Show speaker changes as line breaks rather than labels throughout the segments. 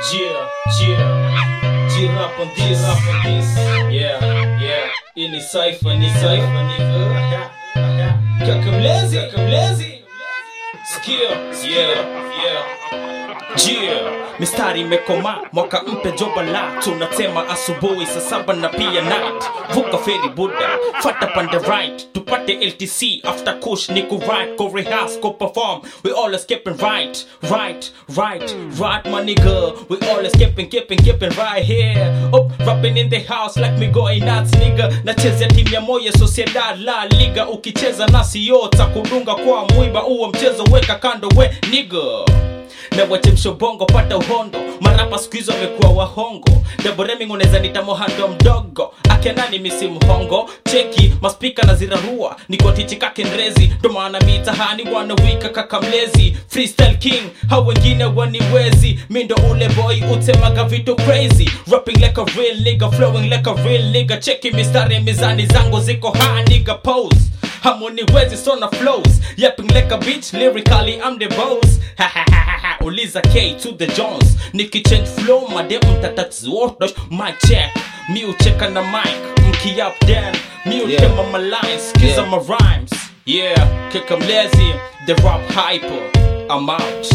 G-rap on this. Yeah. Ini cypher nigga. Kakamlezi. Yeah. Mistari mekoma, mwaka mpe jobala. Tunatema asubuhi saa 7 na pia night. Vuka feri buda, fata pande right. Tupate LTC, after kush niku right. Go rehearse, go perform, we all escaping right. Right my nigga. We all escaping right here. Up, rapping in the house like me going nuts nigga. Nachezea timu ya Moyo Sociedad La Liga. Ukicheza nasi yota kudunga kwa mwiba. Uwa mchezo weka kando we nigga. Na wachemsho bongo pata uhondo. Marapa squeeze wamekuwa wahongo. Deboremi unaweza nita mohando mdogo. Akenani misi mhongo. Cheki, maspika na zirarua. Niko tichi kakenrezi. Domana mitahani wanawika kakamlezi. Freestyle king, hao wengine waniwezi. Mindo ule boy utemaga vitu crazy. Rapping like a real nigga, flowing like a real nigga. Cheki mistari mizani zangu ziko high nigga pose. Hamuniwezi sona flows. Yapping like a bitch, lyrically I'm the boss. Uliza K to the Jones. Niki change flow, mademu mtatatuotosh. Mic check, mi ucheka na mic. Mki up then, mi utema my lines. Skiza my rhymes. Kakamlezi, the rap hyper. I'm out.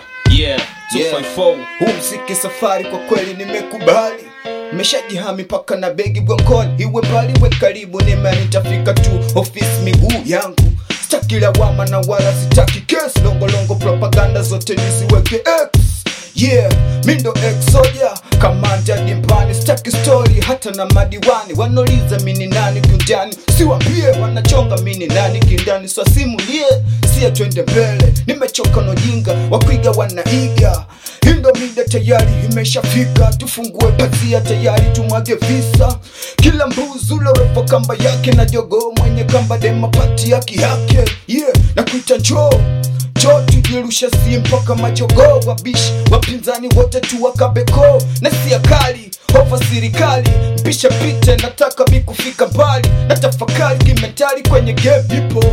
254.
Huu mziki safari kwa kweli nimekubali. Meshajihami paka na begi mgongoni. Iwe mbali we karibu nime nitafika tu office miguu yangu. Sitaki lawama na wala sitaki case. Longo propaganda zote nisiweke X. Mindo Exodia Kamanja dimbani. Sitaki story hata na madiwani. Wanoliza mini nani kunjani. Siwambie wanachonga mini nani kindani. So simulie, siya twende mbele. Nimechoka no jinga, wakuiga wanaiga. Hindo mida tayari imeshafika. Tufungue pazia tayari tumwage visa. Kila mbuzi ule repo kamba yake. Na jogo mwenye kamba dema pati yake. Na kuita njoo tujirusha si mpaka majogo. Wabishi, wapinzani wote tu wakabeko. Na siya kali, hofa sirikali. Mpisha pite, nataka mikufika mbali. Natafakari kimentari kwenye game hipo.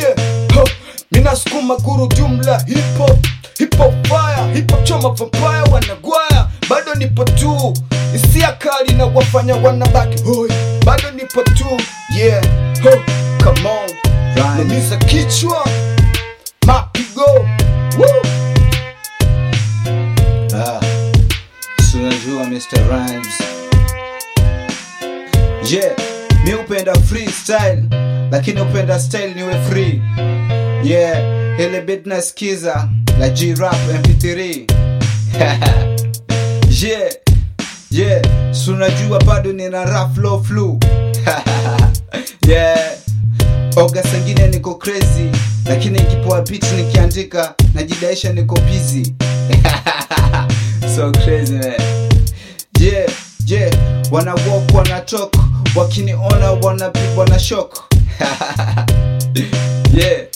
Mina skuma guru jumla hipo. Hip-hop fire, hip-hop choma vampire wanagwaya. Bado nipo tu, isia kali na wafanya wanabaki hoi. Bado nipo tu, come on. Namiza kichwa, mapigo.
Sunajua Mr. Rhymes. Mi upenda freestyle, lakini upenda style niwe free. Hele beat na skiza la G-rap MP3. Sunajua bado nina rap flow. Oga sangine niko crazy, lakini nikipoa beats nikiandika najidaisha niko busy. So crazy man. Wana walk, wana talk. Wakiniona wanapigwa na shock.